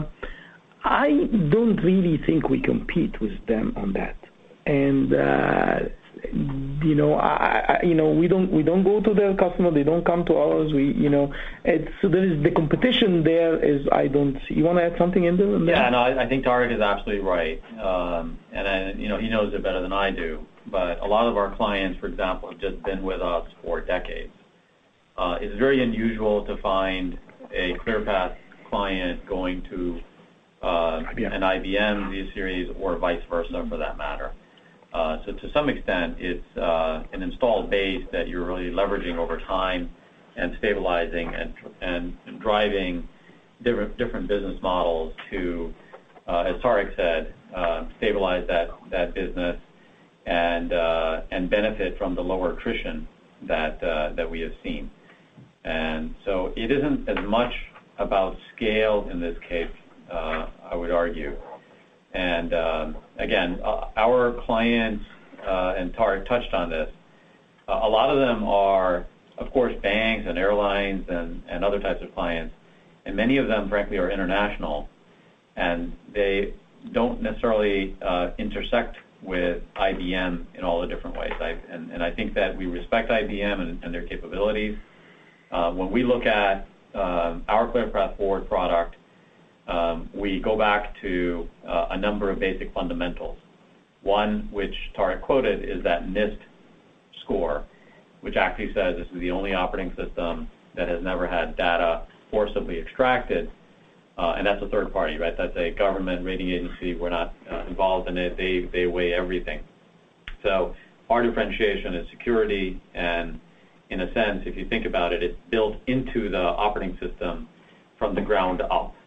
I don't really think we compete with them on that. And uh, you know, I, I, you know, we don't we don't go to their customer. They don't come to ours. We, you know, it's, so there is the competition there. Is I don't see. You want to add something in there? In yeah, no, I, I think Tarek is absolutely right, um, and I, you know, he knows it better than I do. But a lot of our clients, for example, have just been with us for decades. Uh, it's very unusual to find a ClearPath client going to uh, an I B M Z-Series or vice versa, for that matter. Uh, so to some extent, it's uh, an installed base that you're really leveraging over time and stabilizing and, and driving different, different business models to, uh, as Tarek said, uh, stabilize that, that business and, uh, and benefit from the lower attrition that, uh, that we have seen. And so it isn't as much about scale in this case, uh, I would argue. And um, again, uh, our clients, uh, and Tarek touched on this, uh, a lot of them are, of course, banks and airlines and, and other types of clients, and many of them, frankly, are international, and they don't necessarily uh, intersect with I B M in all the different ways. I, and, and I think that we respect I B M and, and their capabilities. Uh, when we look at uh, our ClearPath Forward product, Um, we go back to uh, a number of basic fundamentals. One, which Tarek quoted, is that NIST score, which actually says this is the only operating system that has never had data forcibly extracted, uh, and that's a third party, right? That's a government rating agency. We're not uh, involved in it. They, they weigh everything. So our differentiation is security, and in a sense, if you think about it, it's built into the operating system from the ground up.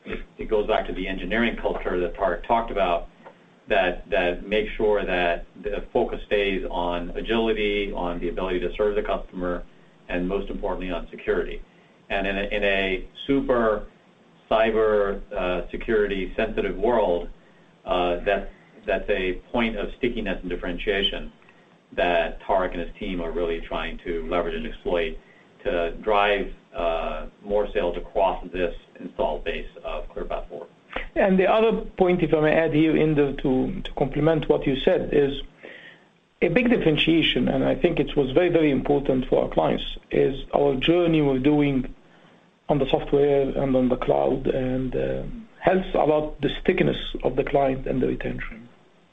it, it goes back to the engineering culture that Tarek talked about, that that makes sure that the focus stays on agility, on the ability to serve the customer, and most importantly on security. And in a, in a super cyber uh, security sensitive world, uh, that that's a point of stickiness and differentiation that Tarek and his team are really trying to leverage and exploit to drive uh, more sales across this installed base of ClearPath Forward. And the other point, if I may add here, in the, to, to complement what you said, is a big differentiation, and I think it was very, very important for our clients, is our journey we're doing on the software and on the cloud, and uh, helps a lot the stickiness of the client and the retention.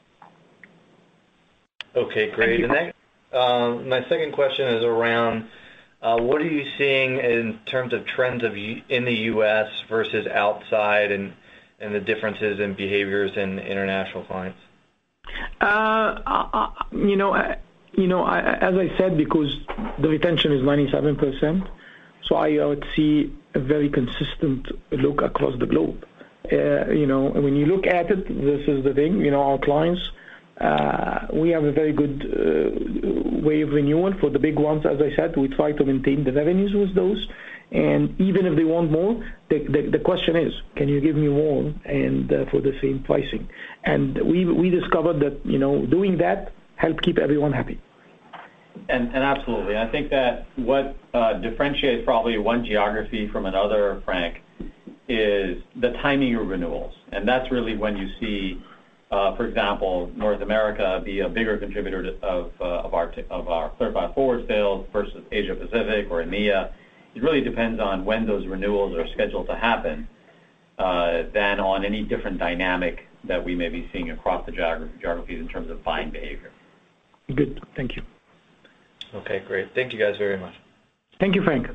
Okay, great. And that, um, my second question is around uh, what are you seeing in terms of trends of U- in the U S versus outside, and, and the differences in behaviors in international clients? Uh, uh, you know, uh, you know, I, as I said, because the retention is ninety-seven percent, so I would see a very consistent look across the globe. Uh, you know, when you look at it, this is the thing. You know, our clients, uh, we have a very good uh, way of renewal for the big ones. As I said, we try to maintain the revenues with those. And even if they want more, the, the, the question is, can you give me more and uh, for the same pricing? And we we discovered that, you know, doing that helped keep everyone happy. And, and absolutely. I think that what uh, differentiates probably one geography from another, Frank, is the timing of renewals. And that's really when you see, uh, for example, North America be a bigger contributor to, of, uh, of our t- of our ClearPath Forward sales versus Asia Pacific or EMEA. It really depends on when those renewals are scheduled to happen, uh, than on any different dynamic that we may be seeing across the geog- geographies in terms of buying behavior. Good. Thank you. Okay, great. Thank you guys very much. Thank you, Frank.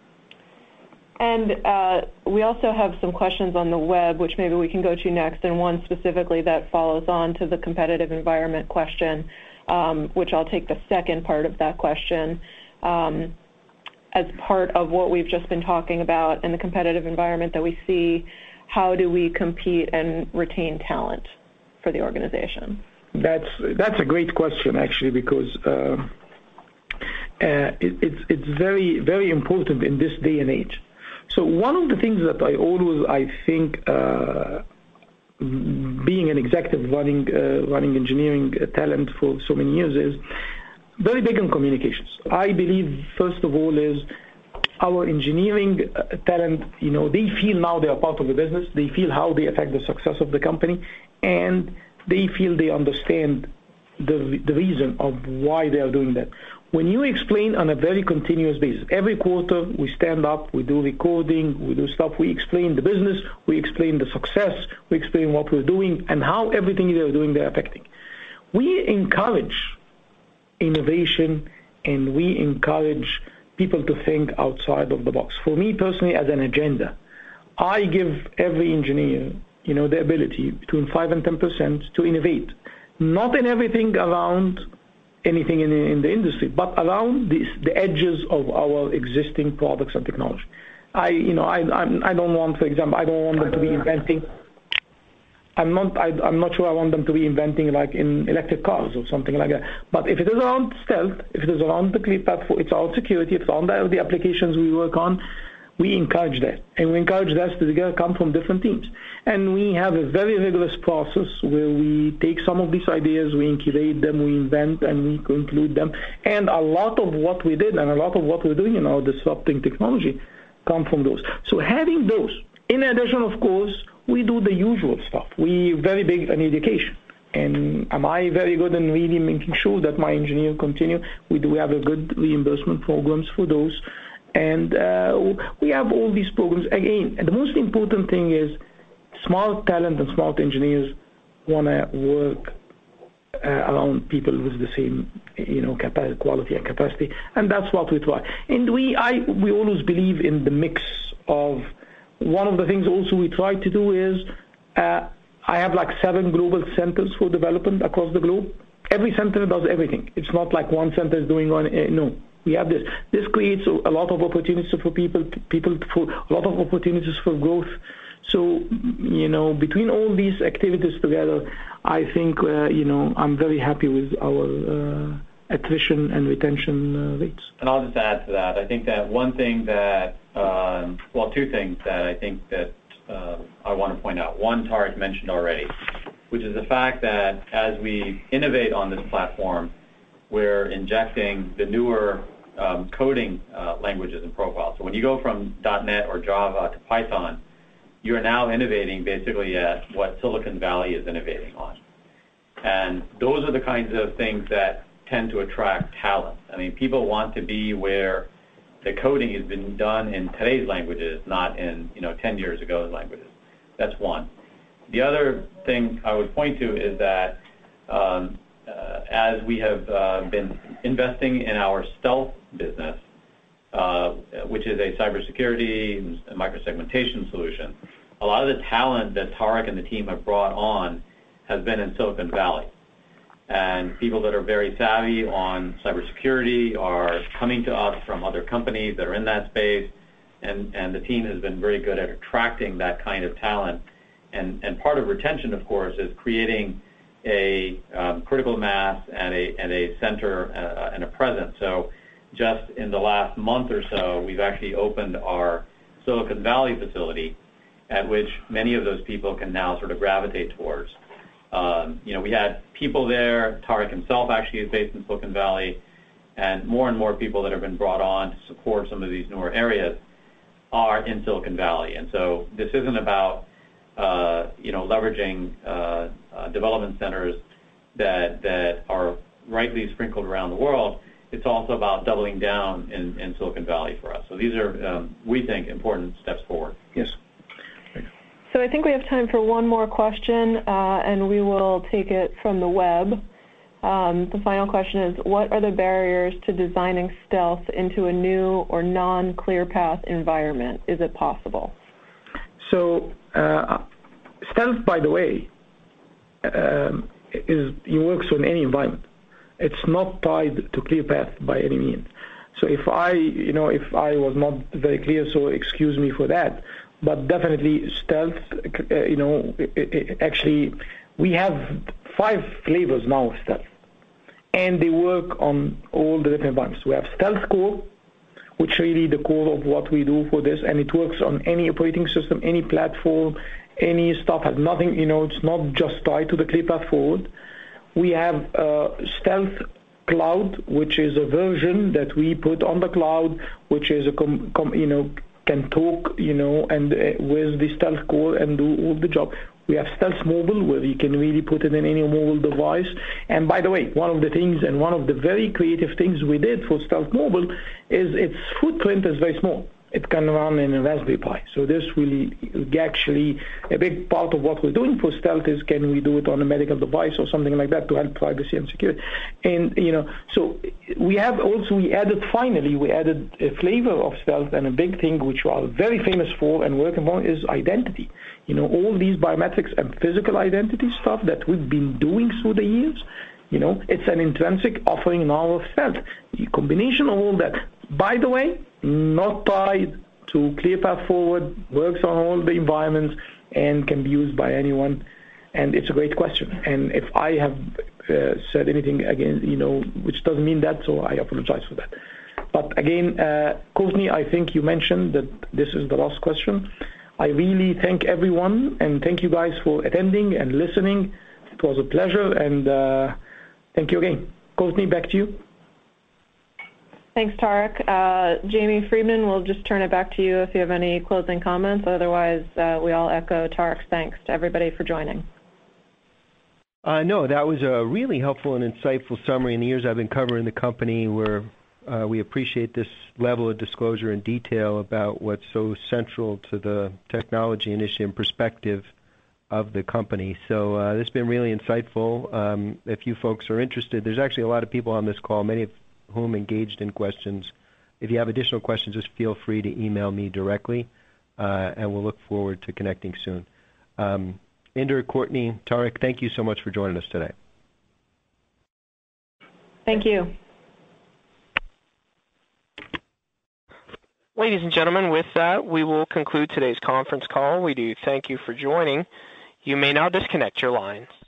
And uh, we also have some questions on the web, which maybe we can go to next, and one specifically that follows on to the competitive environment question, um, which I'll take the second part of that question. Um, as part of what we've just been talking about in the competitive environment that we see, how do we compete and retain talent for the organization? That's that's a great question, actually, because uh, uh, it, it's it's very very important in this day and age. So one of the things that I always I think, uh, being an executive running uh, running engineering talent for so many years, is very big on communications. I believe, first of all, is our engineering uh, talent, you know, they feel now they are part of the business. They feel how they affect the success of the company, and they feel they understand the the reason of why they are doing that. When you explain on a very continuous basis, every quarter we stand up, we do recording, we do stuff, we explain the business, we explain the success, we explain what we're doing, and how everything they're doing they're affecting. We encourage innovation, and we encourage people to think outside of the box. For me personally, as an agenda, I give every engineer, you know, the ability between five and ten percent to innovate, not in everything around anything in the, in the industry, but around the, the edges of our existing products and technology. I, you know, I, I'm, I don't want, for example, I don't want them to be inventing. I'm not. I, I'm not sure I want them to be inventing like in electric cars or something like that. But if it is around stealth, if it is around the ClearPath, it's around security, if it's on the, the applications we work on, we encourage that, and we encourage that to come from different teams. And we have a very rigorous process where we take some of these ideas, we incubate them, we invent, and we include them. And a lot of what we did and a lot of what we're doing in our disrupting technology come from those. So having those, in addition, of course, we do the usual stuff. We're very big on education. And am I very good in really making sure that my engineers continue? We do have a good reimbursement programs for those. And uh, we have all these programs. Again, the most important thing is smart talent and smart engineers want to work uh, around people with the same, you know, capacity, quality and capacity, and that's what we try. And we, I, we always believe in the mix of. One of the things also we try to do is uh, I have like seven global centers for development across the globe. Every center does everything. It's not like one center is doing one. Uh, no. We have this. This creates a lot of opportunities for people, people for a lot of opportunities for growth. So, you know, between all these activities together, I think, uh, you know, I'm very happy with our uh, attrition and retention uh, rates. And I'll just add to that. I think that one thing that, um, well, two things that I think that uh, I want to point out. One, Tarek mentioned already, which is the fact that as we innovate on this platform, we're injecting the newer um, coding uh, languages and profiles. So when you go from .NET or Java to Python, you are now innovating basically at what Silicon Valley is innovating on. And those are the kinds of things that tend to attract talent. I mean, people want to be where the coding has been done in today's languages, not in, you know, ten years ago's languages. That's one. The other thing I would point to is that um, uh, as we have uh, been investing in our stealth business, uh, which is a cybersecurity and microsegmentation solution, a lot of the talent that Tarek and the team have brought on has been in Silicon Valley. And people that are very savvy on cybersecurity are coming to us from other companies that are in that space, and, and the team has been very good at attracting that kind of talent. And, and part of retention, of course, is creating a um, critical mass and a, and a center uh, and a presence. So just in the last month or so, we've actually opened our Silicon Valley facility at which many of those people can now sort of gravitate towards. Um, you know, we had people there. Tarek himself actually is based in Silicon Valley, and more and more people that have been brought on to support some of these newer areas are in Silicon Valley. And so this isn't about, uh, you know, leveraging uh, uh, development centers that that are rightly sprinkled around the world. It's also about doubling down in, in Silicon Valley for us. So these are, um, we think, important steps forward. Yes. So I think we have time for one more question, uh, and we will take it from the web. Um, the final question is, what are the barriers to designing stealth into a new or non-ClearPath environment? Is it possible? So uh, stealth, by the way, um, is it works on any environment. It's not tied to ClearPath by any means. So if I, you know, if I was not very clear, so excuse me for that. But definitely stealth, uh, you know, it, it, actually, we have five flavors now of stealth. And they work on all the different environments. We have Stealth Core, which really the core of what we do for this, and it works on any operating system, any platform, any stuff, has nothing, you know, it's not just tied to the ClearPath Forward. We have uh, Stealth Cloud, which is a version that we put on the cloud, which is a, com, com, you know, can talk, you know, and uh, with the Stealth Core and do all the job. We have Stealth Mobile, where you can really put it in any mobile device. And by the way, one of the things and one of the very creative things we did for Stealth Mobile is its footprint is very small. It can run in a Raspberry Pi. So this really actually a big part of what we're doing for Stealth is can we do it on a medical device or something like that to help privacy and security. And, you know, so we have also, we added, finally, we added a flavor of Stealth, and a big thing which we are very famous for and working on is identity. You know, all these biometrics and physical identity stuff that we've been doing through the years, you know, it's an intrinsic offering now of Stealth. The combination of all that, by the way, not tied to ClearPath Forward, works on all the environments, and can be used by anyone. And it's a great question. And if I have uh, said anything again, you know, which doesn't mean that, so I apologize for that. But again, uh, Courtney, I think you mentioned that this is the last question. I really thank everyone, and thank you guys for attending and listening. It was a pleasure, and uh, thank you again. Courtney, back to you. Thanks, Tarek. Uh, Jamie Friedman, we'll just turn it back to you if you have any closing comments. Otherwise, uh, we all echo Tarek's thanks to everybody for joining. Uh, no, that was a really helpful and insightful summary. In the years I've been covering the company, where uh, we appreciate this level of disclosure and detail about what's so central to the technology initiative and perspective of the company. So uh, this has been really insightful. Um, if you folks are interested, there's actually a lot of people on this call, many of whom engaged in questions. If you have additional questions, just feel free to email me directly, uh, and we'll look forward to connecting soon. Um, Inder, Courtney, Tarek, thank you so much for joining us today. Thank you. Ladies and gentlemen, with that, we will conclude today's conference call. We do thank you for joining. You may now disconnect your lines.